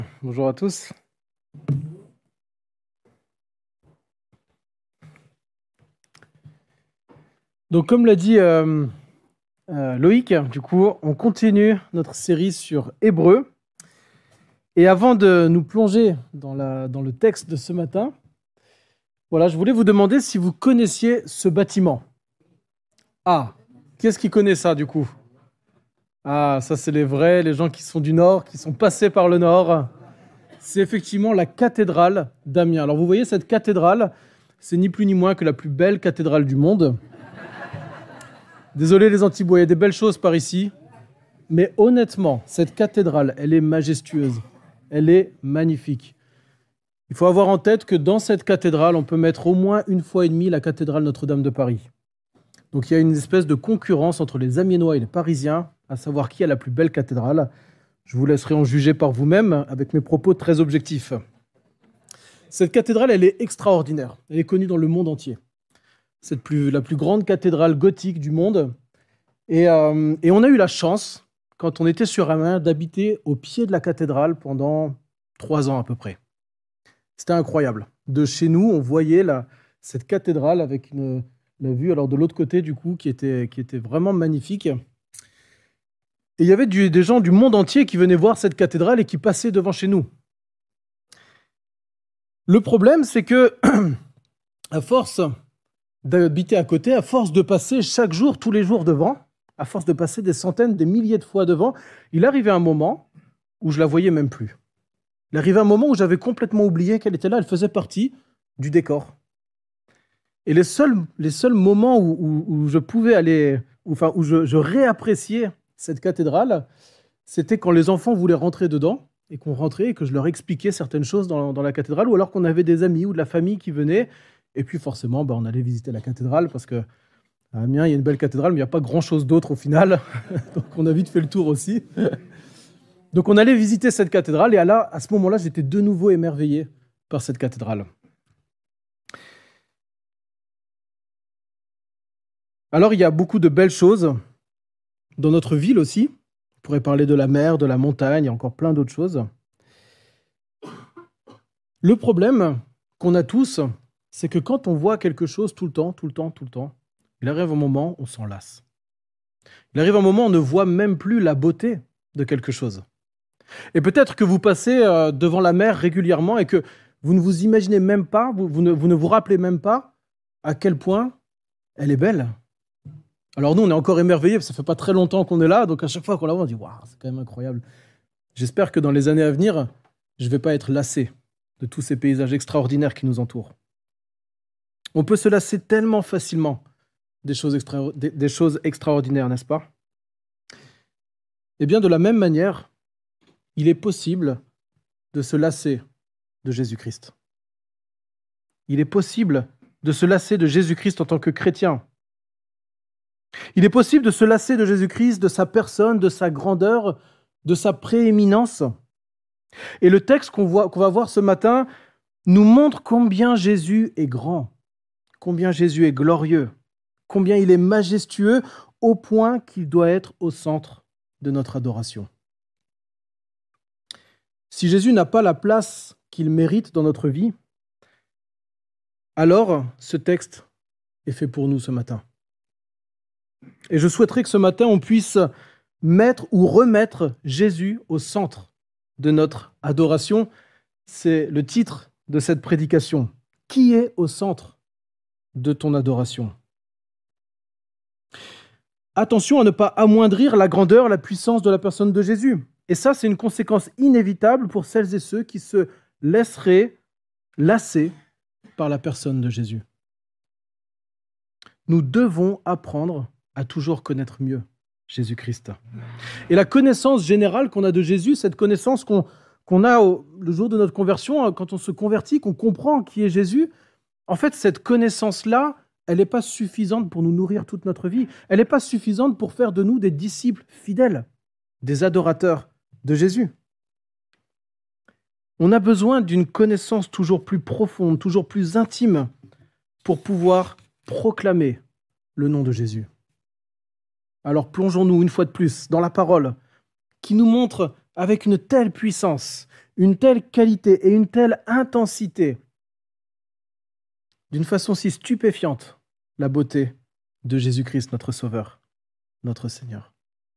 Bonjour à tous. Donc, comme l'a dit Loïc, du coup, on continue notre série sur Hébreu. Et avant de nous plonger dans le texte de ce matin, voilà, je voulais vous demander si vous connaissiez ce bâtiment. Ah, qui est-ce qui connaît ça, du coup? Ah, ça, c'est les vrais, les gens qui sont du Nord, qui sont passés par le Nord. C'est effectivement la cathédrale d'Amiens. Alors, vous voyez, cette cathédrale, c'est ni plus ni moins que la plus belle cathédrale du monde. Désolé les Antibaux, il y a des belles choses par ici, mais honnêtement, cette cathédrale, elle est majestueuse, elle est magnifique. Il faut avoir en tête que dans cette cathédrale, on peut mettre au moins une fois et demie la cathédrale Notre-Dame de Paris. Donc il y a une espèce de concurrence entre les Amiénois et les Parisiens, à savoir qui a la plus belle cathédrale. Je vous laisserai en juger par vous-même avec mes propos très objectifs. Cette cathédrale, elle est extraordinaire, elle est connue dans le monde entier. C'est la plus grande cathédrale gothique du monde. Et on a eu la chance, quand on était sur Amiens, d'habiter au pied de la cathédrale pendant 3 ans à peu près. C'était incroyable. De chez nous, on voyait cette cathédrale avec la vue alors de l'autre côté, du coup, qui était vraiment magnifique. Et il y avait des gens du monde entier qui venaient voir cette cathédrale et qui passaient devant chez nous. Le problème, c'est que, à force d'habiter à côté, à force de passer chaque jour, tous les jours devant, à force de passer des centaines, des milliers de fois devant, il arrivait un moment où je la voyais même plus. Il arrivait un moment où j'avais complètement oublié qu'elle était là, elle faisait partie du décor. Et les seuls moments où je pouvais aller, enfin où je réappréciais cette cathédrale, c'était quand les enfants voulaient rentrer dedans et qu'on rentrait et que je leur expliquais certaines choses dans la cathédrale, ou alors qu'on avait des amis ou de la famille qui venaient. Et puis forcément, on allait visiter la cathédrale parce que à Amiens, il y a une belle cathédrale, mais il n'y a pas grand-chose d'autre au final. Donc on a vite fait le tour aussi. Donc on allait visiter cette cathédrale, et à ce moment-là, j'étais de nouveau émerveillé par cette cathédrale. Alors il y a beaucoup de belles choses dans notre ville aussi. On pourrait parler de la mer, de la montagne, et encore plein d'autres choses. Le problème qu'on a tous, c'est que quand on voit quelque chose tout le temps, il arrive un moment où on s'en lasse. Il arrive un moment où on ne voit même plus la beauté de quelque chose. Et peut-être que vous passez devant la mer régulièrement et que vous ne vous imaginez même pas, vous ne vous rappelez même pas à quel point elle est belle. Alors nous, on est encore émerveillés, parce que ça fait pas très longtemps qu'on est là, donc à chaque fois qu'on la voit, on dit « Waouh, c'est quand même incroyable ». J'espère que dans les années à venir, je ne vais pas être lassé de tous ces paysages extraordinaires qui nous entourent. On peut se lasser tellement facilement des choses extraordinaires, n'est-ce pas? Eh bien, de la même manière, il est possible de se lasser de Jésus-Christ. Il est possible de se lasser de Jésus-Christ en tant que chrétien. Il est possible de se lasser de Jésus-Christ, de sa personne, de sa grandeur, de sa prééminence. Et le texte qu'on va voir ce matin nous montre combien Jésus est grand, combien Jésus est glorieux, combien il est majestueux, au point qu'il doit être au centre de notre adoration. Si Jésus n'a pas la place qu'il mérite dans notre vie, alors ce texte est fait pour nous ce matin. Et je souhaiterais que ce matin, on puisse mettre ou remettre Jésus au centre de notre adoration. C'est le titre de cette prédication. Qui est au centre de ton adoration? Attention à ne pas amoindrir la grandeur, la puissance de la personne de Jésus. Et ça, c'est une conséquence inévitable pour celles et ceux qui se laisseraient lasser par la personne de Jésus. Nous devons apprendre à toujours connaître mieux Jésus-Christ. Et la connaissance générale qu'on a de Jésus, cette connaissance qu'on a le jour de notre conversion, quand on se convertit, qu'on comprend qui est Jésus, en fait, cette connaissance-là, elle n'est pas suffisante pour nous nourrir toute notre vie. Elle n'est pas suffisante pour faire de nous des disciples fidèles, des adorateurs de Jésus. On a besoin d'une connaissance toujours plus profonde, toujours plus intime, pour pouvoir proclamer le nom de Jésus. Alors plongeons-nous une fois de plus dans la parole qui nous montre avec une telle puissance, une telle qualité et une telle intensité, d'une façon si stupéfiante, la beauté de Jésus-Christ, notre Sauveur, notre Seigneur.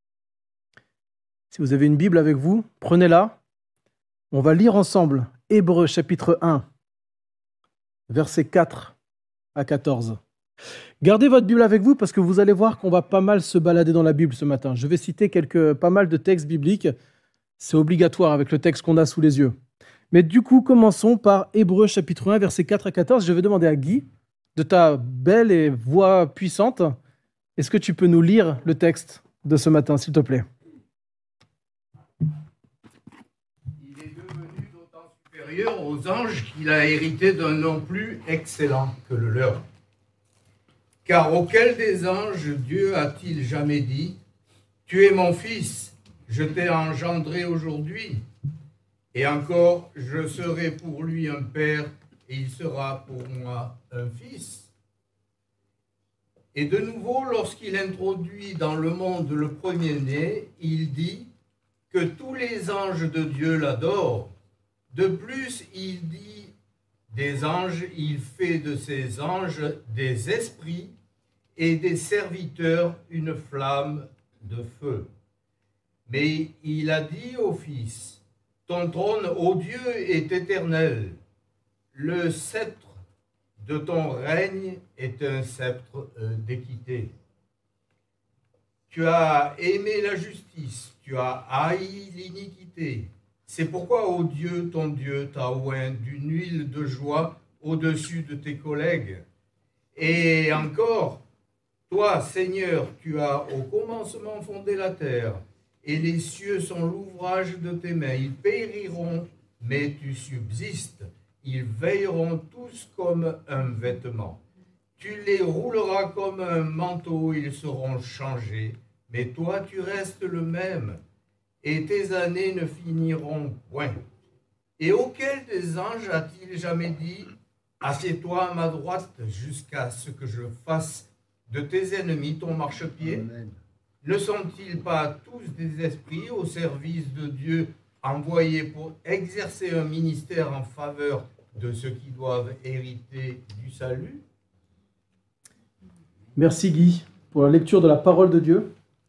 Si vous avez une Bible avec vous, prenez-la. On va lire ensemble Hébreux chapitre 1, versets 4 à 14. Gardez votre Bible avec vous parce que vous allez voir qu'on va pas mal se balader dans la Bible ce matin. Je vais citer pas mal de textes bibliques. C'est obligatoire avec le texte qu'on a sous les yeux. Mais du coup, commençons par Hébreux chapitre 1, versets 4 à 14. Je vais demander à Guy, de ta belle et voix puissante, est-ce que tu peux nous lire le texte de ce matin, s'il te plaît ? Il est devenu d'autant supérieur aux anges qu'il a hérité d'un nom plus excellent que le leur. Car auquel des anges Dieu a-t-il jamais dit « Tu es mon fils, je t'ai engendré aujourd'hui » et encore « Je serai pour lui un père et il sera pour moi un fils » Et de nouveau, lorsqu'il introduit dans le monde le premier-né, il dit que tous les anges de Dieu l'adorent. De plus, il dit des anges, il fait de ces anges des esprits et des serviteurs une flamme de feu. Mais il a dit au Fils, ton trône, ô Dieu, est éternel. Le sceptre de ton règne est un sceptre d'équité. Tu as aimé la justice, tu as haï l'iniquité. C'est pourquoi, ô Dieu, ton Dieu, t'a oint d'une huile de joie au-dessus de tes collègues. Et encore, toi, Seigneur, tu as au commencement fondé la terre, et les cieux sont l'ouvrage de tes mains. Ils périront, mais tu subsistes. Ils veilleront tous comme un vêtement. Tu les rouleras comme un manteau, ils seront changés. Mais toi, tu restes le même, et tes années ne finiront point. Et auquel des anges a-t-il jamais dit, assieds-toi à ma droite jusqu'à ce que je fasse de tes ennemis ton marchepied? Amen. Ne sont-ils pas tous des esprits au service de Dieu, envoyés pour exercer un ministère en faveur de ceux qui doivent hériter du salut? Merci Guy pour la lecture de la parole de Dieu.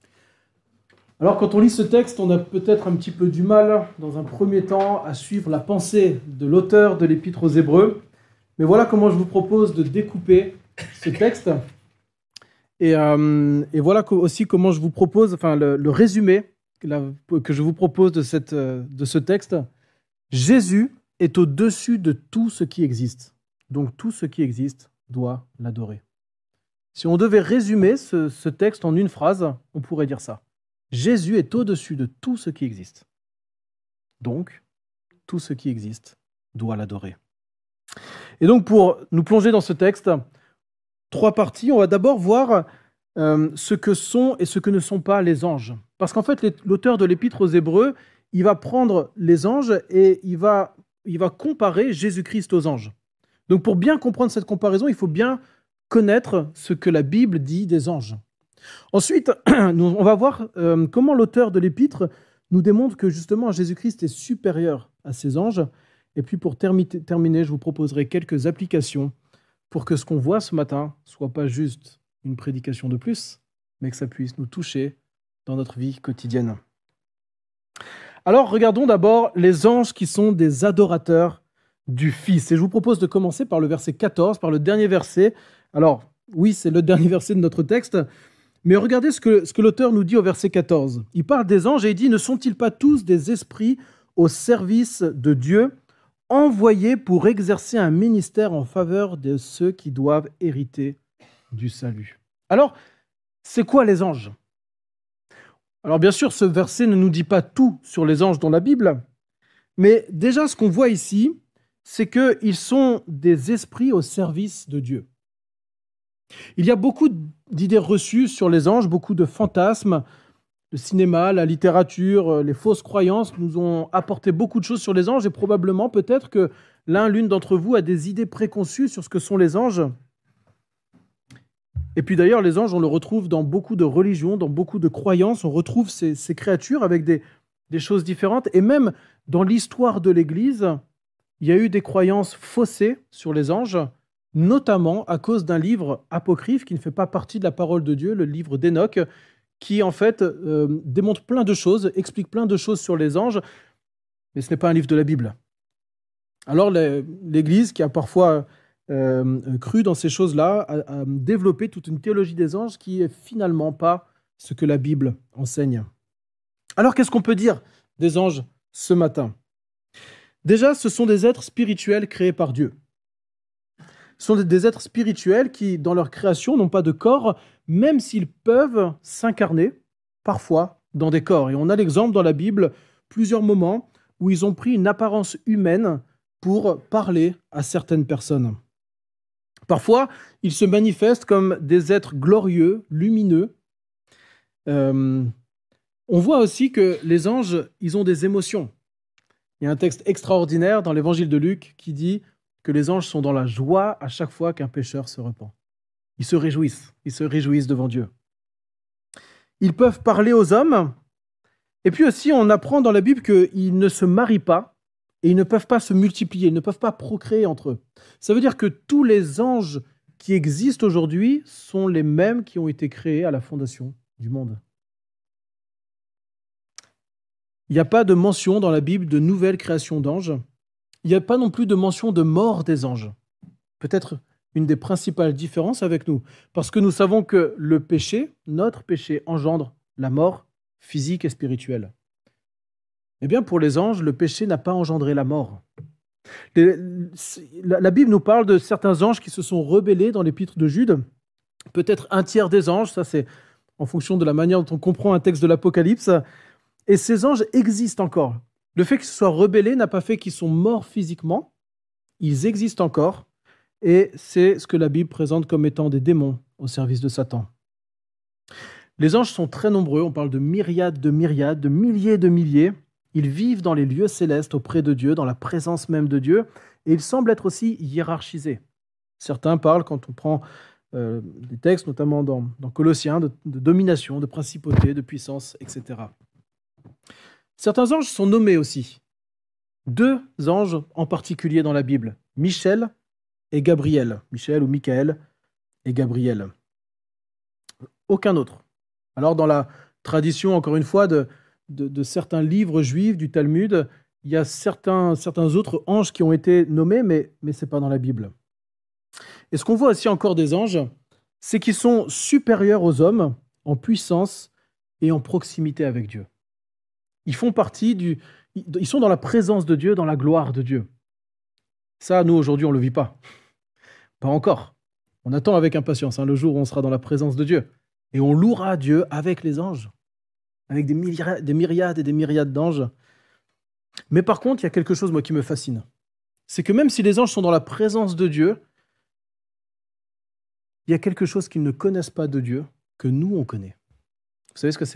Alors quand on lit ce texte, on a peut-être un petit peu du mal, dans un premier temps, à suivre la pensée de l'auteur de l'Épître aux Hébreux. Mais voilà comment je vous propose de découper ce texte. Et voilà aussi comment je vous propose, le résumé que je vous propose de ce texte. Jésus est au-dessus de tout ce qui existe. Donc tout ce qui existe doit l'adorer. Si on devait résumer ce texte en une phrase, on pourrait dire ça. Jésus est au-dessus de tout ce qui existe. Donc, tout ce qui existe doit l'adorer. Et donc, pour nous plonger dans ce texte, 3 parties. On va d'abord voir ce que sont et ce que ne sont pas les anges. Parce qu'en fait, l'auteur de l'Épître aux Hébreux, il va prendre les anges et il va comparer Jésus-Christ aux anges. Donc, pour bien comprendre cette comparaison, il faut bien connaître ce que la Bible dit des anges. Ensuite, on va voir comment l'auteur de l'Épître nous démontre que justement Jésus-Christ est supérieur à ces anges. Et puis pour terminer, je vous proposerai quelques applications pour que ce qu'on voit ce matin ne soit pas juste une prédication de plus, mais que ça puisse nous toucher dans notre vie quotidienne. Alors, regardons d'abord les anges qui sont des adorateurs du Fils. Et je vous propose de commencer par le verset 14, par le dernier verset. Alors, oui, c'est le dernier verset de notre texte, mais regardez ce que l'auteur nous dit au verset 14. Il parle des anges et il dit « Ne sont-ils pas tous des esprits au service de Dieu, envoyés pour exercer un ministère en faveur de ceux qui doivent hériter du salut ?» Alors, c'est quoi les anges ? Alors bien sûr, ce verset ne nous dit pas tout sur les anges dans la Bible, mais déjà ce qu'on voit ici, c'est qu'ils sont des esprits au service de Dieu. Il y a beaucoup d'idées reçues sur les anges, beaucoup de fantasmes. Le cinéma, la littérature, les fausses croyances nous ont apporté beaucoup de choses sur les anges et probablement, peut-être que l'une d'entre vous a des idées préconçues sur ce que sont les anges. Et puis d'ailleurs, les anges, on le retrouve dans beaucoup de religions, dans beaucoup de croyances. On retrouve ces créatures avec des des choses différentes. Et même dans l'histoire de l'Église, il y a eu des croyances faussées sur les anges, notamment à cause d'un livre apocryphe qui ne fait pas partie de la parole de Dieu, le livre d'Enoch, qui en fait démontre plein de choses, explique plein de choses sur les anges, mais ce n'est pas un livre de la Bible. Alors l'Église, qui a parfois cru dans ces choses-là, a développé toute une théologie des anges qui est finalement pas ce que la Bible enseigne. Alors qu'est-ce qu'on peut dire des anges ce matin ? Déjà, ce sont des êtres spirituels créés par Dieu. Ce sont des êtres spirituels qui, dans leur création, n'ont pas de corps, même s'ils peuvent s'incarner, parfois, dans des corps. Et on a l'exemple dans la Bible, plusieurs moments où ils ont pris une apparence humaine pour parler à certaines personnes. Parfois, ils se manifestent comme des êtres glorieux, lumineux. On voit aussi que les anges, ils ont des émotions. Il y a un texte extraordinaire dans l'évangile de Luc qui dit que les anges sont dans la joie à chaque fois qu'un pécheur se repent. Ils se réjouissent devant Dieu. Ils peuvent parler aux hommes. Et puis aussi, on apprend dans la Bible qu'ils ne se marient pas et ils ne peuvent pas se multiplier, ils ne peuvent pas procréer entre eux. Ça veut dire que tous les anges qui existent aujourd'hui sont les mêmes qui ont été créés à la fondation du monde. Il n'y a pas de mention dans la Bible de nouvelle création d'anges. Il n'y a pas non plus de mention de mort des anges. Peut-être une des principales différences avec nous, parce que nous savons que le péché, notre péché, engendre la mort physique et spirituelle. Eh bien, pour les anges, le péché n'a pas engendré la mort. La Bible nous parle de certains anges qui se sont rebellés dans l'épître de Jude. Peut-être un tiers des anges, ça c'est en fonction de la manière dont on comprend un texte de l'Apocalypse. Et ces anges existent encore. Le fait qu'ils se soient rebellés n'a pas fait qu'ils sont morts physiquement. Ils existent encore. Et c'est ce que la Bible présente comme étant des démons au service de Satan. Les anges sont très nombreux. On parle de myriades, de milliers de milliers. Ils vivent dans les lieux célestes auprès de Dieu, dans la présence même de Dieu. Et ils semblent être aussi hiérarchisés. Certains parlent, quand on prend des textes, notamment dans Colossiens, de domination, de principauté, de puissance, etc. Certains anges sont nommés aussi. 2 anges en particulier dans la Bible, Michel et Gabriel. Michel ou Michael et Gabriel. Aucun autre. Alors dans la tradition, encore une fois, de certains livres juifs, du Talmud, il y a certains autres anges qui ont été nommés, mais ce n'est pas dans la Bible. Et ce qu'on voit aussi encore des anges, c'est qu'ils sont supérieurs aux hommes en puissance et en proximité avec Dieu. Ils font partie ils sont dans la présence de Dieu, dans la gloire de Dieu. Ça, nous, aujourd'hui, on ne le vit pas. Pas encore. On attend avec impatience le jour où on sera dans la présence de Dieu. Et on louera Dieu avec les anges, avec des myriades et des myriades d'anges. Mais par contre, il y a quelque chose, moi, qui me fascine. C'est que même si les anges sont dans la présence de Dieu, il y a quelque chose qu'ils ne connaissent pas de Dieu, que nous, on connaît. Vous savez ce que c'est ?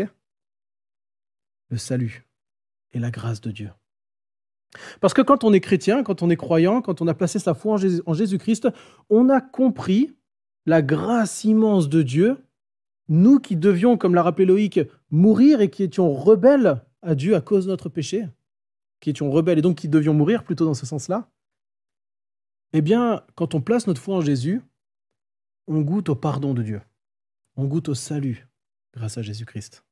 Le salut et la grâce de Dieu. Parce que quand on est chrétien, quand on est croyant, quand on a placé sa foi en Jésus-Christ, on a compris la grâce immense de Dieu, nous qui devions, comme l'a rappelé Loïc, mourir et qui étions rebelles à Dieu à cause de notre péché, qui étions rebelles et donc qui devions mourir plutôt dans ce sens-là. Eh bien, quand on place notre foi en Jésus, on goûte au pardon de Dieu, on goûte au salut grâce à Jésus-Christ.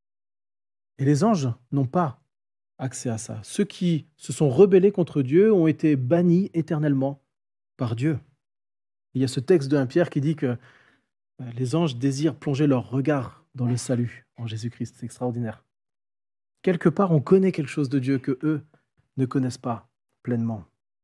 Et les anges n'ont pas accès à ça. Ceux qui se sont rebellés contre Dieu ont été bannis éternellement par Dieu. Il y a ce texte de 1 Pierre qui dit que les anges désirent plonger leur regard dans le salut en Jésus-Christ. C'est extraordinaire. Quelque part, on connaît quelque chose de Dieu que eux ne connaissent pas pleinement.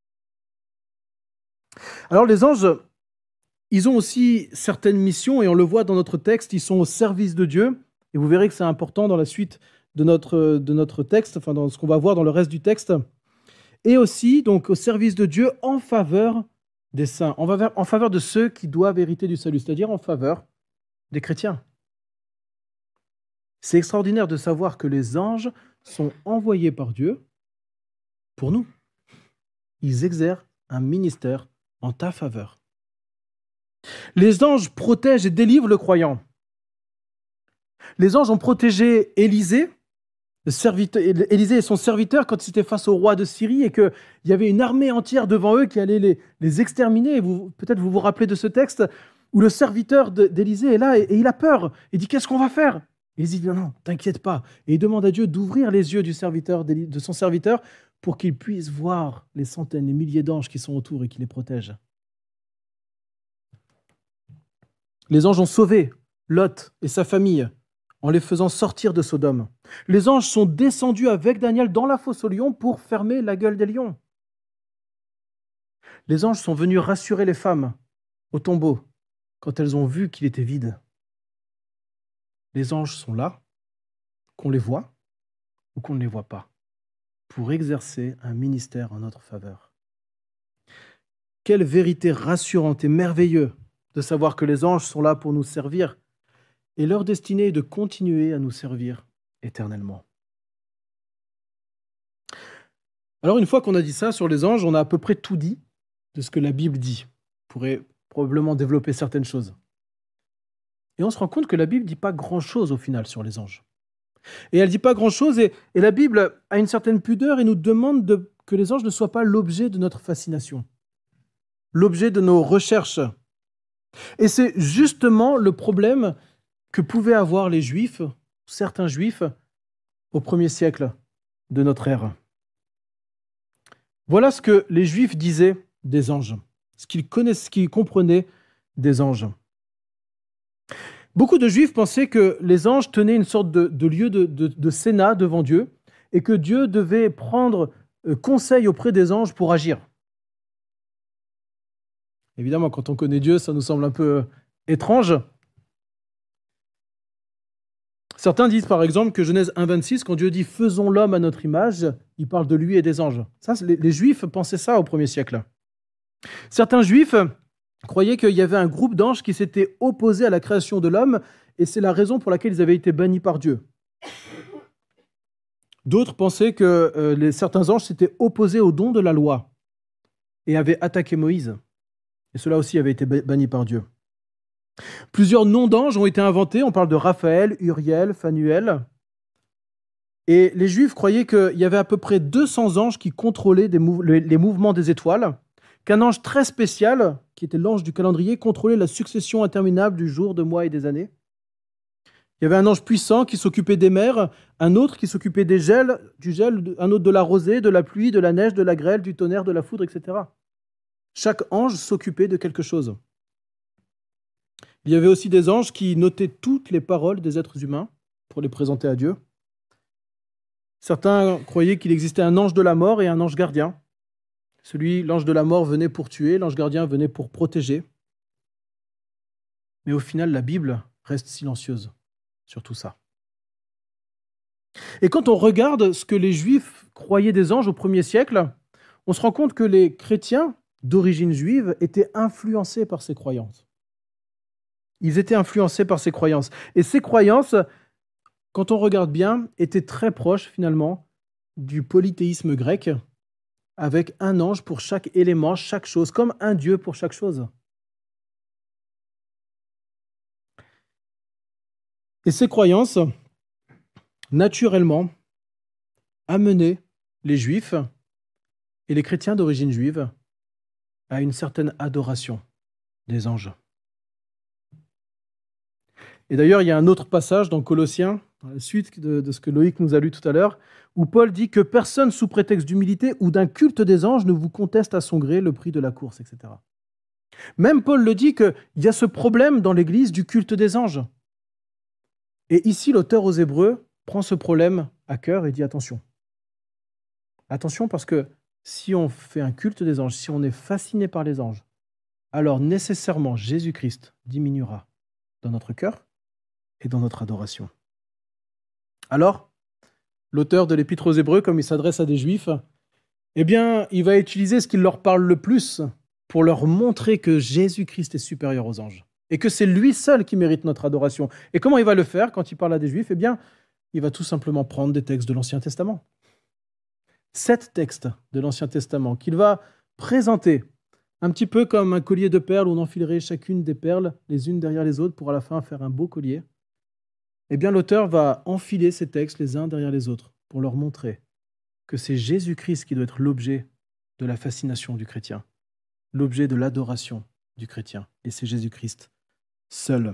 Alors les anges, ils ont aussi certaines missions et on le voit dans notre texte, ils sont au service de Dieu. Et vous verrez que c'est important dans la suite de notre texte, enfin dans ce qu'on va voir dans le reste du texte, et aussi donc au service de Dieu en faveur des saints, en faveur de ceux qui doivent hériter du salut, c'est-à-dire en faveur des chrétiens. C'est extraordinaire de savoir que les anges sont envoyés par Dieu pour nous. Ils exercent un ministère en ta faveur. Les anges protègent et délivrent le croyant. Les anges ont protégé Élisée Élisée et son serviteur, quand ils étaient face au roi de Syrie et qu'il y avait une armée entière devant eux qui allait les exterminer. Peut-être vous vous rappelez de ce texte où le serviteur d'Élisée est là et il a peur. Il dit, qu'est-ce qu'on va faire? Élisée dit, non, non, t'inquiète pas. Et il demande à Dieu d'ouvrir les yeux de son serviteur pour qu'il puisse voir les centaines, les milliers d'anges qui sont autour et qui les protègent. Les anges ont sauvé Lot et sa famille en les faisant sortir de Sodome. Les anges sont descendus avec Daniel dans la fosse aux lions pour fermer la gueule des lions. Les anges sont venus rassurer les femmes au tombeau quand elles ont vu qu'il était vide. Les anges sont là, qu'on les voit ou qu'on ne les voit pas, pour exercer un ministère en notre faveur. Quelle vérité rassurante et merveilleuse de savoir que les anges sont là pour nous servir et leur destinée est de continuer à nous servir éternellement. Alors une fois qu'on a dit ça sur les anges, on a à peu près tout dit de ce que la Bible dit. On pourrait probablement développer certaines choses. Et on se rend compte que la Bible ne dit pas grand-chose au final sur les anges. Et elle ne dit pas grand-chose et la Bible a une certaine pudeur et nous demande que les anges ne soient pas l'objet de notre fascination, l'objet de nos recherches. Et c'est justement le problème que pouvaient avoir les Juifs, certains Juifs, au 1er siècle de notre ère. Voilà ce que les Juifs disaient des anges, ce qu'ils comprenaient des anges. Beaucoup de Juifs pensaient que les anges tenaient une sorte de lieu de sénat devant Dieu et que Dieu devait prendre conseil auprès des anges pour agir. Évidemment, quand on connaît Dieu, ça nous semble un peu étrange. Certains disent par exemple que Genèse 1,26, quand Dieu dit « faisons l'homme à notre image », il parle de lui et des anges. Ça, les Juifs pensaient ça au 1er siècle. Certains Juifs croyaient qu'il y avait un groupe d'anges qui s'était opposé à la création de l'homme et c'est la raison pour laquelle ils avaient été bannis par Dieu. D'autres pensaient que certains anges s'étaient opposés au don de la loi et avaient attaqué Moïse. Et cela aussi avait été banni par Dieu. Plusieurs noms d'anges ont été inventés. On parle de Raphaël, Uriel, Phanuel. Et les Juifs croyaient qu'il y avait à peu près 200 anges qui contrôlaient les mouvements des étoiles, qu'un ange très spécial, qui était l'ange du calendrier, contrôlait la succession interminable du jour, des mois et des années. Il y avait un ange puissant qui s'occupait des mers, un autre qui s'occupait du gel, un autre de la rosée, de la pluie, de la neige, de la grêle, du tonnerre, de la foudre, etc. Chaque ange s'occupait de quelque chose. Il y avait aussi des anges qui notaient toutes les paroles des êtres humains pour les présenter à Dieu. Certains croyaient qu'il existait un ange de la mort et un ange gardien. L'ange de la mort venait pour tuer, l'ange gardien venait pour protéger. Mais au final, la Bible reste silencieuse sur tout ça. Et quand on regarde ce que les Juifs croyaient des anges au 1er siècle, on se rend compte que les chrétiens d'origine juive étaient influencés par ces croyances. Ils étaient influencés par ces croyances. Et ces croyances, quand on regarde bien, étaient très proches finalement du polythéisme grec, avec un ange pour chaque élément, chaque chose, comme un Dieu pour chaque chose. Et ces croyances, naturellement, amenaient les Juifs et les chrétiens d'origine juive à une certaine adoration des anges. Et d'ailleurs, il y a un autre passage dans Colossiens, à la suite de ce que Loïc nous a lu tout à l'heure, où Paul dit que personne sous prétexte d'humilité ou d'un culte des anges ne vous conteste à son gré le prix de la course, etc. Même Paul le dit qu'il y a ce problème dans l'Église du culte des anges. Et ici, l'auteur aux Hébreux prend ce problème à cœur et dit attention. Attention parce que si on fait un culte des anges, si on est fasciné par les anges, alors nécessairement Jésus-Christ diminuera dans notre cœur et dans notre adoration. Alors, l'auteur de l'Épître aux Hébreux, comme il s'adresse à des Juifs, eh bien, il va utiliser ce qui leur parle le plus pour leur montrer que Jésus-Christ est supérieur aux anges et que c'est lui seul qui mérite notre adoration. Et comment il va le faire quand il parle à des Juifs? Eh bien, il va tout simplement prendre des textes de l'Ancien Testament. 7 textes de l'Ancien Testament qu'il va présenter un petit peu comme un collier de perles où on enfilerait chacune des perles les unes derrière les autres pour à la fin faire un beau collier. Eh bien, l'auteur va enfiler ces textes les uns derrière les autres pour leur montrer que c'est Jésus-Christ qui doit être l'objet de la fascination du chrétien, l'objet de l'adoration du chrétien. Et c'est Jésus-Christ seul.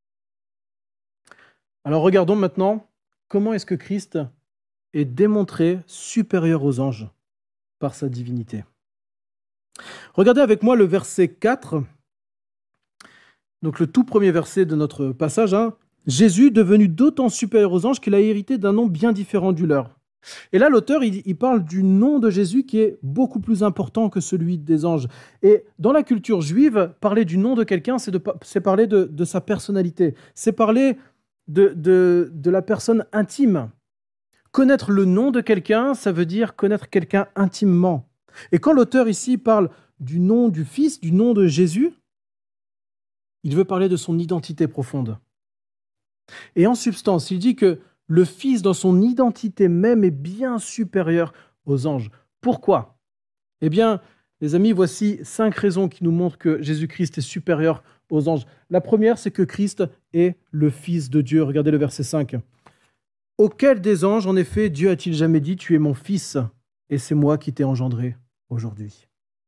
Alors regardons maintenant comment est-ce que Christ est démontré supérieur aux anges par sa divinité. Regardez avec moi le verset 4, donc le tout premier verset de notre passage. Jésus, devenu d'autant supérieur aux anges qu'il a hérité d'un nom bien différent du leur. Et là, l'auteur, il parle du nom de Jésus qui est beaucoup plus important que celui des anges. Et dans la culture juive, parler du nom de quelqu'un, c'est parler de sa personnalité, c'est parler de la personne intime. Connaître le nom de quelqu'un, ça veut dire connaître quelqu'un intimement. Et quand l'auteur ici parle du nom du Fils, du nom de Jésus, il veut parler de son identité profonde. Et en substance, il dit que le Fils, dans son identité même, est bien supérieur aux anges. Pourquoi ? Eh bien, les amis, voici 5 raisons qui nous montrent que Jésus-Christ est supérieur aux anges. La première, c'est que Christ est le Fils de Dieu. Regardez le verset 5. « Auquel des anges, en effet, Dieu a-t-il jamais dit, tu es mon Fils, et c'est moi qui t'ai engendré aujourd'hui ?»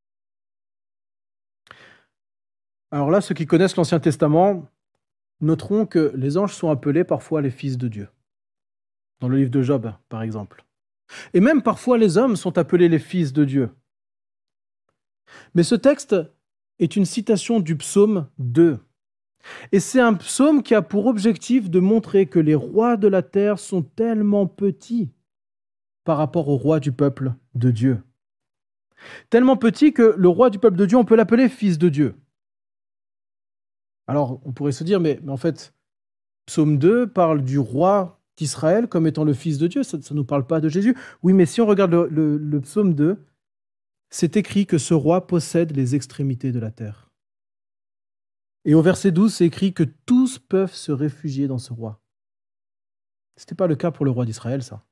Alors là, ceux qui connaissent l'Ancien Testament noteront que les anges sont appelés parfois les fils de Dieu. Dans le livre de Job, par exemple. Et même parfois les hommes sont appelés les fils de Dieu. Mais ce texte est une citation du psaume 2. Et c'est un psaume qui a pour objectif de montrer que les rois de la terre sont tellement petits par rapport aux rois du peuple de Dieu. Tellement petits que le roi du peuple de Dieu, on peut l'appeler fils de Dieu. Alors, on pourrait se dire, mais en fait, psaume 2 parle du roi d'Israël comme étant le Fils de Dieu, ça ne nous parle pas de Jésus. Oui, mais si on regarde le psaume 2, c'est écrit que ce roi possède les extrémités de la terre. Et au verset 12, c'est écrit que tous peuvent se réfugier dans ce roi. Ce n'était pas le cas pour le roi d'Israël, ça.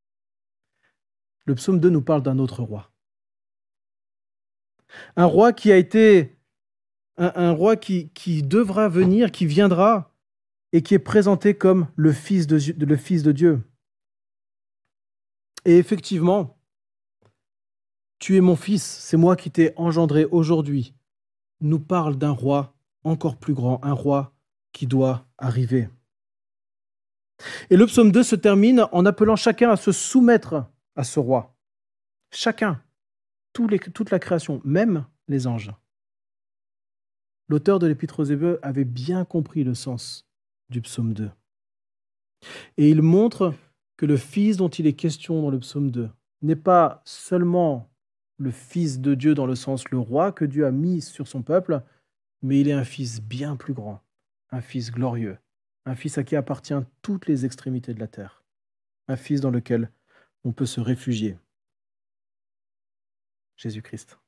Le psaume 2 nous parle d'un autre roi. Un roi qui a été... Un roi qui devra venir, qui viendra, et qui est présenté comme le Fils de Dieu. Et effectivement, tu es mon Fils, c'est moi qui t'ai engendré aujourd'hui, nous parle d'un roi encore plus grand, un roi qui doit arriver. Et le psaume 2 se termine en appelant chacun à se soumettre à ce roi. Chacun, toute la création, même les anges. L'auteur de l'Épître aux Hébreux avait bien compris le sens du psaume 2. Et il montre que le Fils dont il est question dans le psaume 2 n'est pas seulement le Fils de Dieu dans le sens le roi que Dieu a mis sur son peuple, mais il est un Fils bien plus grand, un Fils glorieux, un Fils à qui appartient toutes les extrémités de la terre, un Fils dans lequel on peut se réfugier. Jésus-Christ.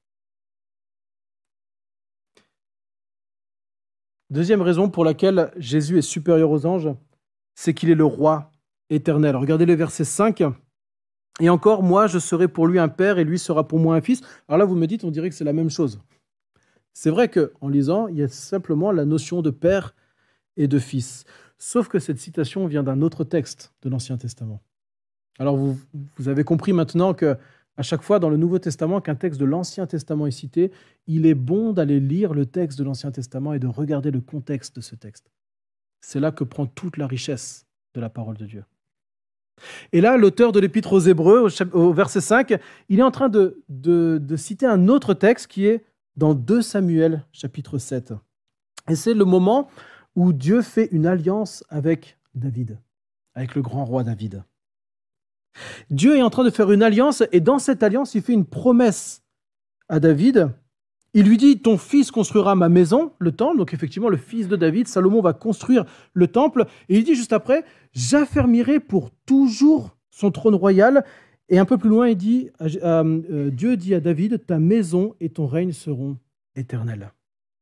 Deuxième raison pour laquelle Jésus est supérieur aux anges, c'est qu'il est le roi éternel. Regardez le verset 5. « Et encore, moi, je serai pour lui un père et lui sera pour moi un fils. » Alors là, vous me dites, on dirait que c'est la même chose. C'est vrai qu'en lisant, il y a simplement la notion de père et de fils. Sauf que cette citation vient d'un autre texte de l'Ancien Testament. Alors vous avez compris maintenant que à chaque fois dans le Nouveau Testament qu'un texte de l'Ancien Testament est cité, il est bon d'aller lire le texte de l'Ancien Testament et de regarder le contexte de ce texte. C'est là que prend toute la richesse de la parole de Dieu. Et là, l'auteur de l'Épître aux Hébreux, au verset 5, il est en train de citer un autre texte qui est dans 2 Samuel, chapitre 7. Et c'est le moment où Dieu fait une alliance avec David, avec le grand roi David. Dieu est en train de faire une alliance et dans cette alliance, il fait une promesse à David. Il lui dit, ton fils construira ma maison, le temple. Donc effectivement, le fils de David, Salomon, va construire le temple. Et il dit juste après, j'affermirai pour toujours son trône royal. Et un peu plus loin, il dit, Dieu dit à David, ta maison et ton règne seront éternels.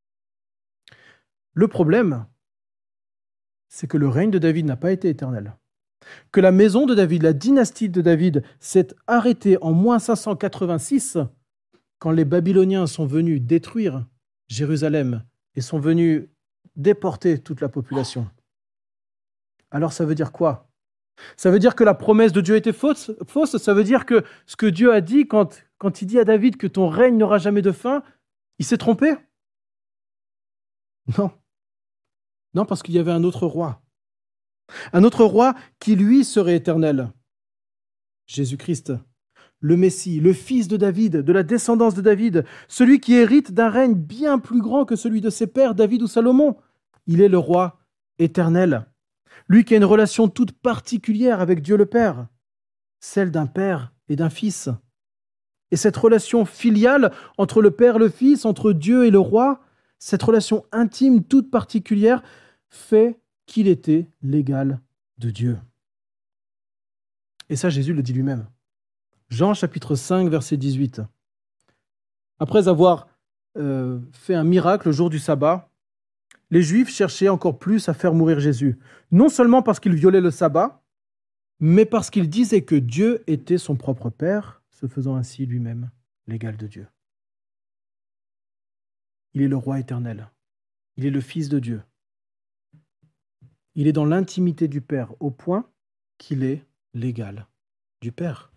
Le problème, c'est que le règne de David n'a pas été éternel. Que la maison de David, la dynastie de David, s'est arrêtée en moins 586 quand les Babyloniens sont venus détruire Jérusalem et sont venus déporter toute la population. Alors ça veut dire quoi ? Ça veut dire que la promesse de Dieu était fausse. Ça veut dire que ce que Dieu a dit quand il dit à David que ton règne n'aura jamais de fin, il s'est trompé? Non. Non, parce qu'il y avait un autre roi. Un autre roi qui, lui, serait éternel. Jésus-Christ, le Messie, le fils de David, de la descendance de David, celui qui hérite d'un règne bien plus grand que celui de ses pères, David ou Salomon. Il est le roi éternel. Lui qui a une relation toute particulière avec Dieu le Père, celle d'un père et d'un fils. Et cette relation filiale entre le Père et le Fils, entre Dieu et le roi, cette relation intime toute particulière, fait qu'il était l'égal de Dieu. Et ça, Jésus le dit lui-même. Jean chapitre 5, verset 18. Après avoir fait un miracle le jour du sabbat, les Juifs cherchaient encore plus à faire mourir Jésus. Non seulement parce qu'il violait le sabbat, mais parce qu'il disait que Dieu était son propre Père, se faisant ainsi lui-même l'égal de Dieu. Il est le roi éternel. Il est le Fils de Dieu. Il est dans l'intimité du Père, au point qu'il est l'égal du Père.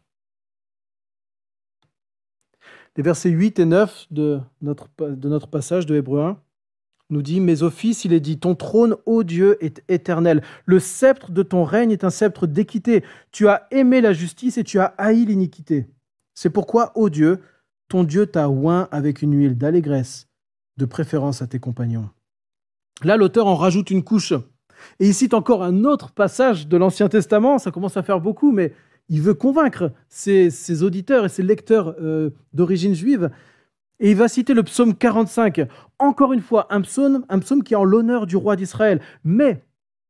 Les versets 8 et 9 de notre passage de Hébreux 1 nous dit « Mais au Fils, il est dit, ton trône, ô Dieu, est éternel. Le sceptre de ton règne est un sceptre d'équité. Tu as aimé la justice et tu as haï l'iniquité. C'est pourquoi, ô Dieu, ton Dieu t'a oint avec une huile d'allégresse, de préférence à tes compagnons. » Là, l'auteur en rajoute une couche. Et il cite encore un autre passage de l'Ancien Testament. Ça commence à faire beaucoup, mais il veut convaincre ses auditeurs et ses lecteurs d'origine juive. Et il va citer le psaume 45. Encore une fois, un psaume qui est en l'honneur du roi d'Israël. Mais,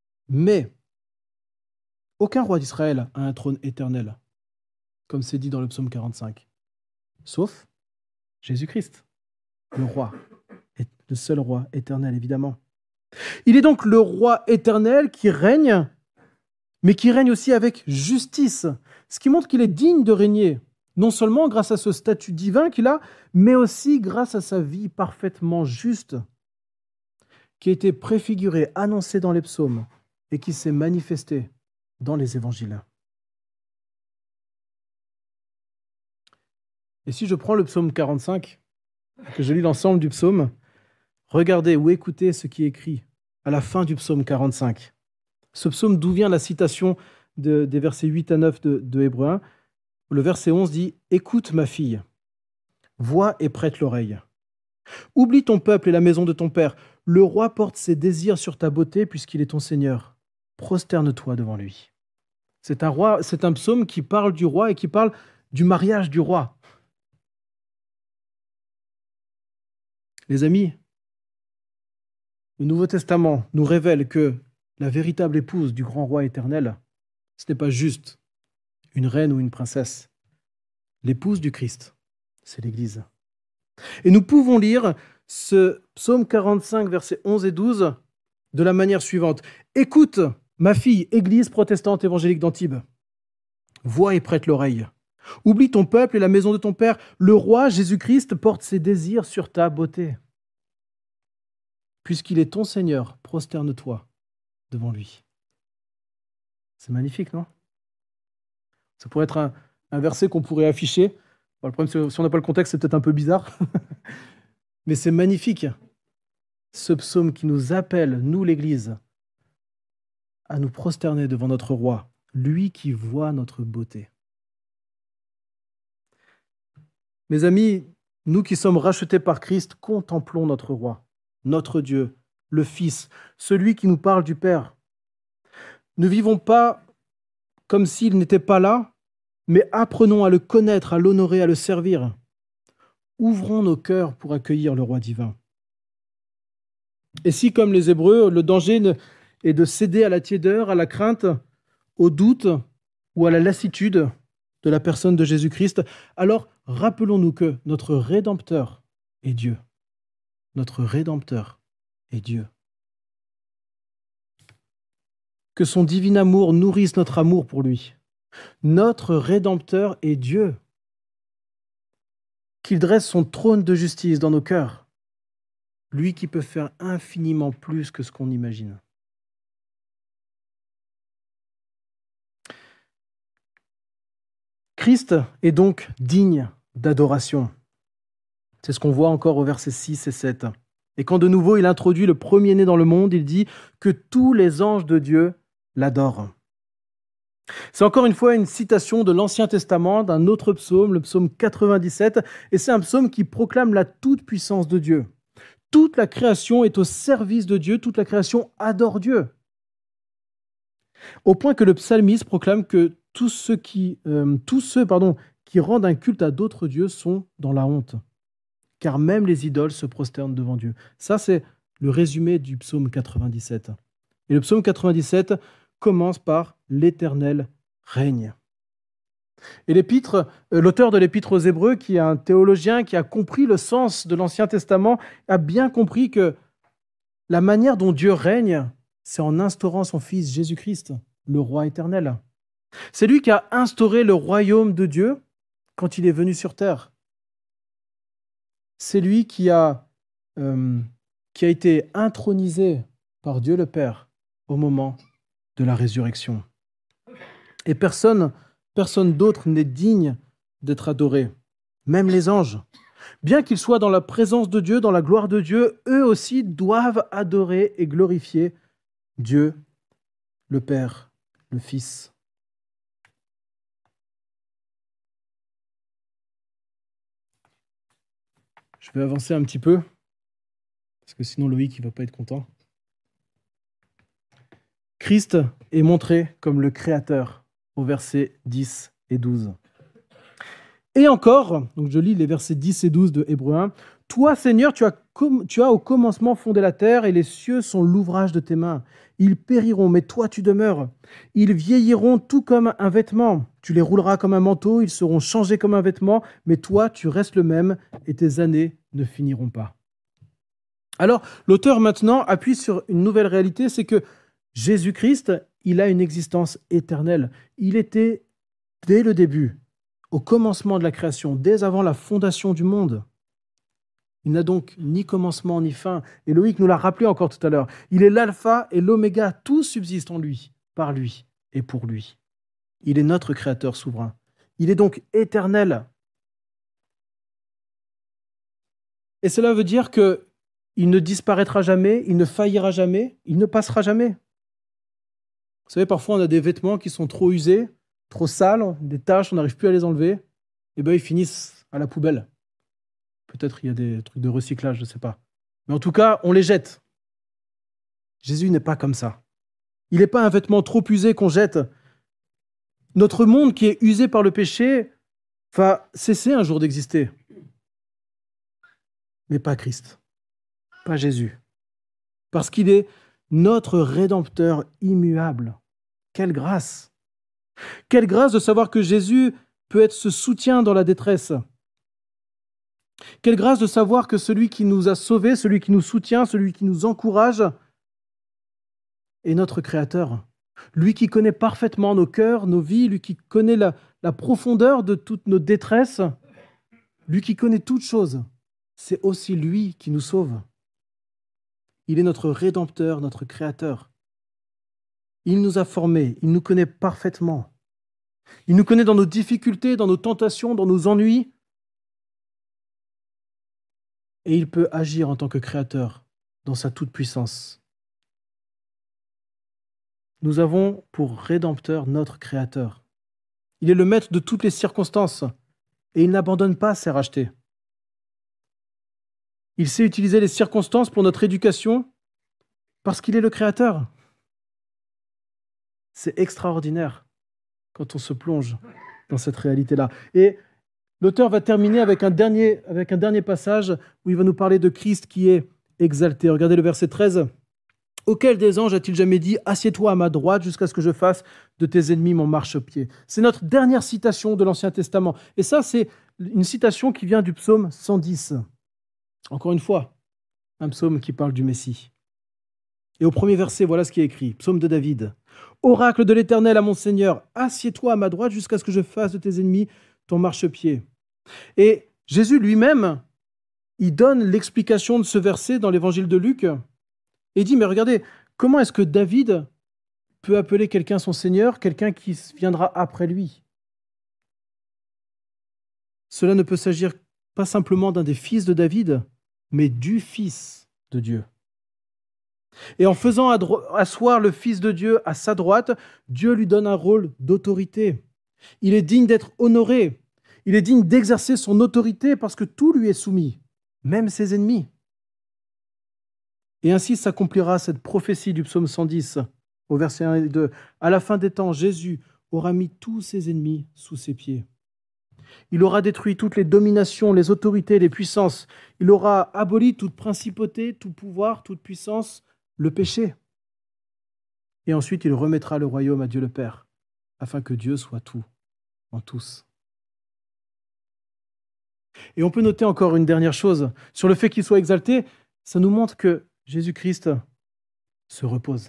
aucun roi d'Israël a un trône éternel, comme c'est dit dans le psaume 45. Sauf Jésus-Christ, le roi, le seul roi éternel, évidemment. Il est donc le roi éternel qui règne, mais qui règne aussi avec justice, ce qui montre qu'il est digne de régner, non seulement grâce à ce statut divin qu'il a, mais aussi grâce à sa vie parfaitement juste, qui a été préfigurée, annoncée dans les psaumes et qui s'est manifestée dans les évangiles. Et si je prends le psaume 45, que je lis l'ensemble du psaume, regardez ou écoutez ce qui est écrit à la fin du psaume 45. Ce psaume, d'où vient la citation des versets 8 à 9 de Hébreux 1, où le verset 11 dit « Écoute ma fille, vois et prête l'oreille. Oublie ton peuple et la maison de ton père. Le roi porte ses désirs sur ta beauté puisqu'il est ton Seigneur. Prosterne-toi devant lui. » C'est un psaume qui parle du roi et qui parle du mariage du roi. Les amis, le Nouveau Testament nous révèle que la véritable épouse du grand roi éternel, ce n'est pas juste une reine ou une princesse. L'épouse du Christ, c'est l'Église. Et nous pouvons lire ce psaume 45, versets 11 et 12, de la manière suivante. « Écoute, ma fille, Église protestante évangélique d'Antibes, vois et prête l'oreille. Oublie ton peuple et la maison de ton père. Le roi Jésus-Christ porte ses désirs sur ta beauté. Puisqu'il est ton Seigneur, prosterne-toi devant lui. » C'est magnifique, non? Ça pourrait être un verset qu'on pourrait afficher. Bon, le problème, c'est que si on n'a pas le contexte, c'est peut-être un peu bizarre. Mais c'est magnifique. Ce psaume qui nous appelle, nous l'Église, à nous prosterner devant notre roi, lui qui voit notre beauté. Mes amis, nous qui sommes rachetés par Christ, contemplons notre roi, notre Dieu, le Fils, celui qui nous parle du Père. Ne vivons pas comme s'il n'était pas là, mais apprenons à le connaître, à l'honorer, à le servir. Ouvrons nos cœurs pour accueillir le roi divin. Et si, comme les Hébreux, le danger est de céder à la tiédeur, à la crainte, au doute ou à la lassitude de la personne de Jésus-Christ, alors rappelons-nous que notre Rédempteur est Dieu. Notre Rédempteur est Dieu. Que son divin amour nourrisse notre amour pour lui. Notre Rédempteur est Dieu. Qu'il dresse son trône de justice dans nos cœurs. Lui qui peut faire infiniment plus que ce qu'on imagine. Christ est donc digne d'adoration. C'est ce qu'on voit encore au verset 6 et 7. Et quand de nouveau il introduit le premier-né dans le monde, il dit que tous les anges de Dieu l'adorent. C'est encore une fois une citation de l'Ancien Testament, d'un autre psaume, le psaume 97, et c'est un psaume qui proclame la toute-puissance de Dieu. Toute la création est au service de Dieu, toute la création adore Dieu. Au point que le psalmiste proclame que tous ceux qui rendent un culte à d'autres dieux sont dans la honte, car même les idoles se prosternent devant Dieu. Ça, c'est le résumé du psaume 97. Et le psaume 97 commence par « L'Éternel règne ». Et l'auteur de l'Épître aux Hébreux, qui est un théologien qui a compris le sens de l'Ancien Testament, a bien compris que la manière dont Dieu règne, c'est en instaurant son Fils Jésus-Christ, le roi éternel. C'est lui qui a instauré le royaume de Dieu quand il est venu sur terre. C'est lui qui a été intronisé par Dieu le Père au moment de la résurrection. Et personne d'autre n'est digne d'être adoré, même les anges. Bien qu'ils soient dans la présence de Dieu, dans la gloire de Dieu, eux aussi doivent adorer et glorifier Dieu, le Père, le Fils. Je vais avancer un petit peu, parce que sinon Loïc ne va pas être content. Christ est montré comme le Créateur au versets 10 et 12. Et encore, donc je lis les versets 10 et 12 de Hébreux 1, « Toi, Seigneur, tu as au commencement fondé la terre, et les cieux sont l'ouvrage de tes mains. Ils périront, mais toi tu demeures. Ils vieilliront tout comme un vêtement. Tu les rouleras comme un manteau, ils seront changés comme un vêtement, mais toi tu restes le même, et tes années ne finiront pas. » Alors, l'auteur maintenant appuie sur une nouvelle réalité, c'est que Jésus-Christ, il a une existence éternelle. Il était dès le début, au commencement de la création, dès avant la fondation du monde. Il n'a donc ni commencement ni fin. Et Loïc nous l'a rappelé encore tout à l'heure. Il est l'alpha et l'oméga. Tout subsiste en lui, par lui et pour lui. Il est notre créateur souverain. Il est donc éternel. Et cela veut dire qu'il ne disparaîtra jamais, il ne faillira jamais, il ne passera jamais. Vous savez, parfois on a des vêtements qui sont trop usés, trop sales, des taches, on n'arrive plus à les enlever. Et bien ils finissent à la poubelle. Peut-être il y a des trucs de recyclage, je ne sais pas. Mais en tout cas, on les jette. Jésus n'est pas comme ça. Il n'est pas un vêtement trop usé qu'on jette. Notre monde qui est usé par le péché va cesser un jour d'exister. Mais pas Christ, pas Jésus. Parce qu'il est notre Rédempteur immuable. Quelle grâce! Quelle grâce de savoir que Jésus peut être ce soutien dans la détresse. Quelle grâce de savoir que celui qui nous a sauvés, celui qui nous soutient, celui qui nous encourage, est notre Créateur. Lui qui connaît parfaitement nos cœurs, nos vies, lui qui connaît la profondeur de toutes nos détresses, lui qui connaît toutes choses, c'est aussi lui qui nous sauve. Il est notre Rédempteur, notre Créateur. Il nous a formés, il nous connaît parfaitement. Il nous connaît dans nos difficultés, dans nos tentations, dans nos ennuis. Et il peut agir en tant que Créateur dans sa toute-puissance. Nous avons pour Rédempteur notre Créateur. Il est le maître de toutes les circonstances et il n'abandonne pas ses rachetés. Il sait utiliser les circonstances pour notre éducation parce qu'il est le Créateur. C'est extraordinaire quand on se plonge dans cette réalité-là. Et l'auteur va terminer avec un dernier passage où il va nous parler de Christ qui est exalté. Regardez le verset 13. « Auquel des anges a-t-il jamais dit « Assieds-toi à ma droite jusqu'à ce que je fasse de tes ennemis mon marchepied » C'est notre dernière citation de l'Ancien Testament. Et ça, c'est une citation qui vient du psaume 110. Encore une fois, un psaume qui parle du Messie. Et au premier verset, voilà ce qui est écrit. Psaume de David. « Oracle de l'Éternel à mon Seigneur, assieds-toi à ma droite jusqu'à ce que je fasse de tes ennemis ton marchepied. » Et Jésus lui-même, il donne l'explication de ce verset dans l'évangile de Luc. Et il dit, mais regardez, comment est-ce que David peut appeler quelqu'un son Seigneur, quelqu'un qui viendra après lui? cela ne peut s'agir pas simplement d'un des fils de David, mais du Fils de Dieu. Et en faisant asseoir le Fils de Dieu à sa droite, Dieu lui donne un rôle d'autorité. Il est digne d'être honoré. Il est digne d'exercer son autorité parce que tout lui est soumis, même ses ennemis. Et ainsi s'accomplira cette prophétie du psaume 110, au verset 1 et 2. À la fin des temps, Jésus aura mis tous ses ennemis sous ses pieds. Il aura détruit toutes les dominations, les autorités, les puissances. Il aura aboli toute principauté, tout pouvoir, toute puissance, le péché. Et ensuite, il remettra le royaume à Dieu le Père, afin que Dieu soit tout en tous. Et on peut noter encore une dernière chose. Sur le fait qu'il soit exalté, ça nous montre que Jésus-Christ se repose.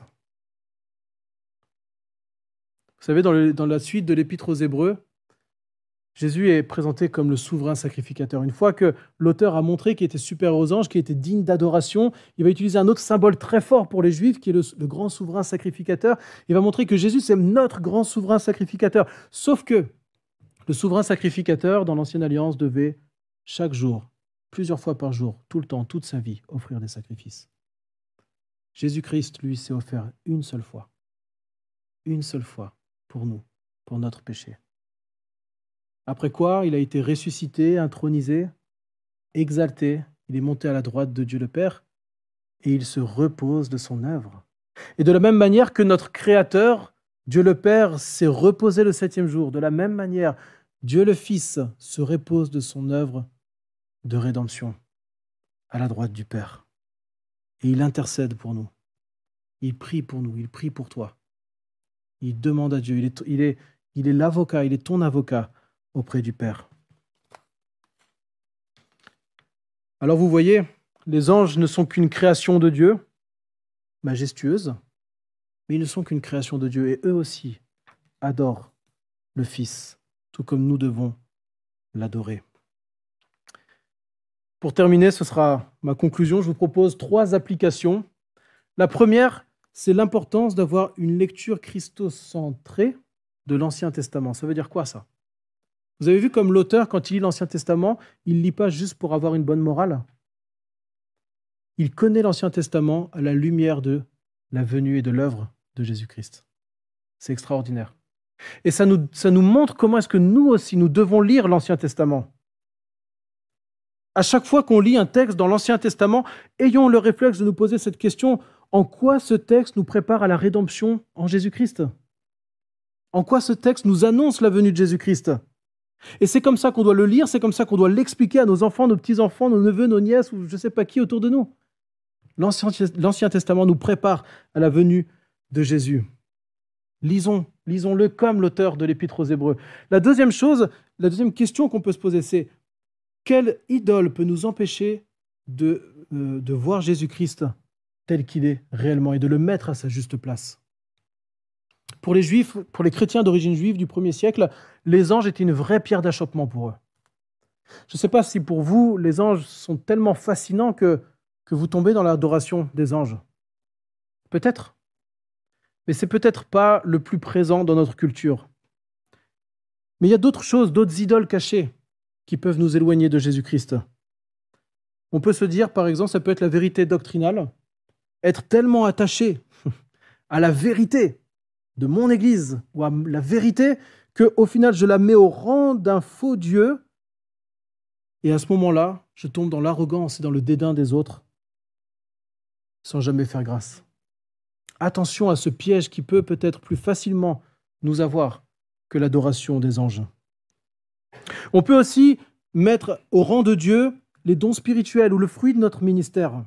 Vous savez, dans la suite de l'Épître aux Hébreux, Jésus est présenté comme le souverain sacrificateur. Une fois que l'auteur a montré qu'il était supérieur aux anges, qu'il était digne d'adoration, il va utiliser un autre symbole très fort pour les Juifs, qui est le grand souverain sacrificateur. Il va montrer que Jésus, c'est notre grand souverain sacrificateur. Sauf que le souverain sacrificateur, dans l'Ancienne Alliance, devait chaque jour, plusieurs fois par jour, tout le temps, toute sa vie, offrir des sacrifices. Jésus-Christ, lui, s'est offert une seule fois pour nous, pour notre péché. Après quoi, il a été ressuscité, intronisé, exalté, il est monté à la droite de Dieu le Père et il se repose de son œuvre. Et de la même manière que notre Créateur, Dieu le Père, s'est reposé le 7e jour, de la même manière, Dieu le Fils se repose de son œuvre de rédemption à la droite du Père. Et il intercède pour nous. Il prie pour nous, il prie pour toi. Il demande à Dieu, il est l'avocat, il est ton avocat auprès du Père. Alors vous voyez, les anges ne sont qu'une création de Dieu, majestueuse, mais ils ne sont qu'une création de Dieu et eux aussi adorent le Fils, tout comme nous devons l'adorer. Pour terminer, ce sera ma conclusion. Je vous propose 3 applications. La première, c'est l'importance d'avoir une lecture christocentrée de l'Ancien Testament. Ça veut dire quoi ça ? Vous avez vu comme l'auteur, quand il lit l'Ancien Testament, il ne lit pas juste pour avoir une bonne morale. Il connaît l'Ancien Testament à la lumière de la venue et de l'œuvre de Jésus-Christ. C'est extraordinaire. Et ça nous montre comment est-ce que nous aussi, nous devons lire l'Ancien Testament. À chaque fois qu'on lit un texte dans l'Ancien Testament, ayons le réflexe de nous poser cette question, en quoi ce texte nous prépare à la rédemption en Jésus-Christ ? En quoi ce texte nous annonce la venue de Jésus-Christ ? Et c'est comme ça qu'on doit le lire, c'est comme ça qu'on doit l'expliquer à nos enfants, nos petits-enfants, nos neveux, nos nièces, ou je ne sais pas qui autour de nous. L'Ancien Testament nous prépare à la venue de Jésus. Lisons-le comme l'auteur de l'Épître aux Hébreux. La deuxième question qu'on peut se poser, c'est quelle idole peut nous empêcher de voir Jésus-Christ tel qu'il est réellement et de le mettre à sa juste place ? Pour les Juifs, pour les chrétiens d'origine juive du 1er siècle, les anges étaient une vraie pierre d'achoppement pour eux. Je ne sais pas si pour vous, les anges sont tellement fascinants que vous tombez dans l'adoration des anges. Peut-être. Mais c'est peut-être pas le plus présent dans notre culture. Mais il y a d'autres choses, d'autres idoles cachées qui peuvent nous éloigner de Jésus-Christ. On peut se dire, par exemple, ça peut être la vérité doctrinale, être tellement attaché à la vérité de mon Église ou à la vérité qu'au final, je la mets au rang d'un faux Dieu et à ce moment-là, je tombe dans l'arrogance et dans le dédain des autres sans jamais faire grâce. Attention à ce piège qui peut peut-être plus facilement nous avoir que l'adoration des anges. On peut aussi mettre au rang de Dieu les dons spirituels ou le fruit de notre ministère.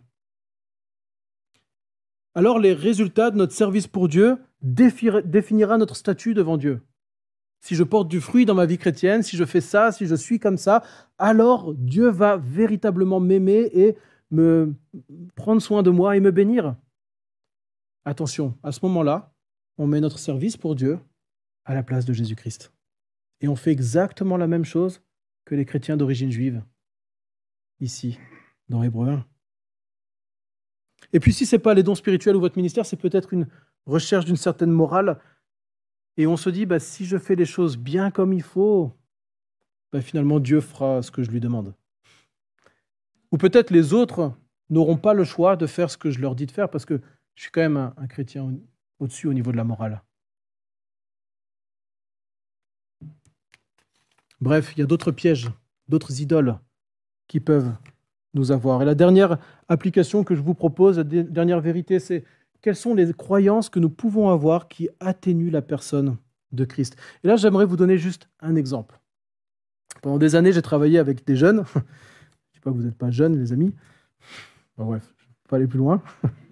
Alors les résultats de notre service pour Dieu définira notre statut devant Dieu. Si je porte du fruit dans ma vie chrétienne, si je fais ça, si je suis comme ça, alors Dieu va véritablement m'aimer et me prendre soin de moi et me bénir. Attention, à ce moment-là, on met notre service pour Dieu à la place de Jésus-Christ. Et on fait exactement la même chose que les chrétiens d'origine juive, ici, dans Hébreux 1. Et puis si ce n'est pas les dons spirituels ou votre ministère, c'est peut-être une recherche d'une certaine morale. Et on se dit, si je fais les choses bien comme il faut, finalement Dieu fera ce que je lui demande. Ou peut-être les autres n'auront pas le choix de faire ce que je leur dis de faire parce que je suis quand même un chrétien au-dessus au niveau de la morale. Bref, il y a d'autres pièges, d'autres idoles qui peuvent nous avoir. Et la dernière application que je vous propose, la dernière vérité, c'est quelles sont les croyances que nous pouvons avoir qui atténuent la personne de Christ. Et là, j'aimerais vous donner juste un exemple. Pendant des années, j'ai travaillé avec des jeunes. Je ne dis pas que vous n'êtes pas jeunes, les amis. Bon, bref, je ne vais pas aller plus loin.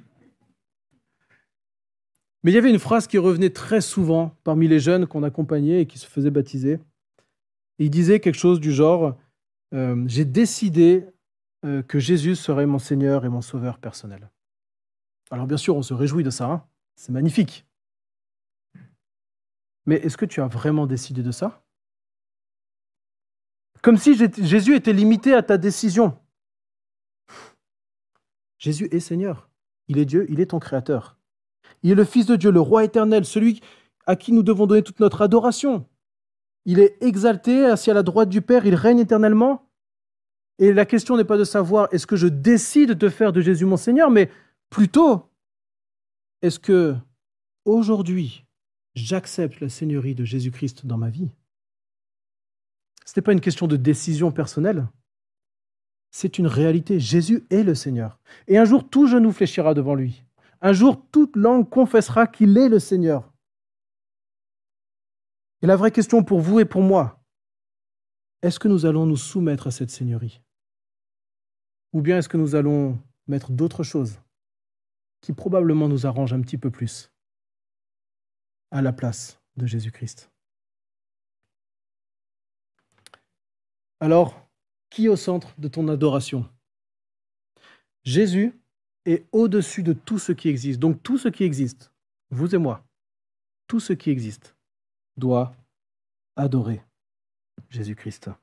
Mais il y avait une phrase qui revenait très souvent parmi les jeunes qu'on accompagnait et qui se faisaient baptiser. Et il disait quelque chose du genre « J'ai décidé que Jésus serait mon Seigneur et mon Sauveur personnel. » Alors bien sûr, on se réjouit de ça, hein, c'est magnifique. Mais est-ce que tu as vraiment décidé de ça? Comme si Jésus était limité à ta décision. Jésus est Seigneur, il est Dieu, il est ton Créateur. Il est le Fils de Dieu, le Roi éternel, celui à qui nous devons donner toute notre adoration. Il est exalté, assis à la droite du Père, il règne éternellement. Et la question n'est pas de savoir est-ce que je décide de faire de Jésus mon Seigneur, mais plutôt, est-ce que aujourd'hui, j'accepte la Seigneurie de Jésus-Christ dans ma vie? Ce n'est pas une question de décision personnelle, c'est une réalité. Jésus est le Seigneur. Et un jour, tout genou fléchira devant lui. Un jour, toute langue confessera qu'il est le Seigneur. Et la vraie question pour vous et pour moi, est-ce que nous allons nous soumettre à cette Seigneurie? Ou bien est-ce que nous allons mettre d'autres choses qui probablement nous arrangent un petit peu plus à la place de Jésus-Christ? Alors, qui est au centre de ton adoration? Jésus est au-dessus de tout ce qui existe. Donc tout ce qui existe, vous et moi, tout ce qui existe doit adorer Jésus-Christ.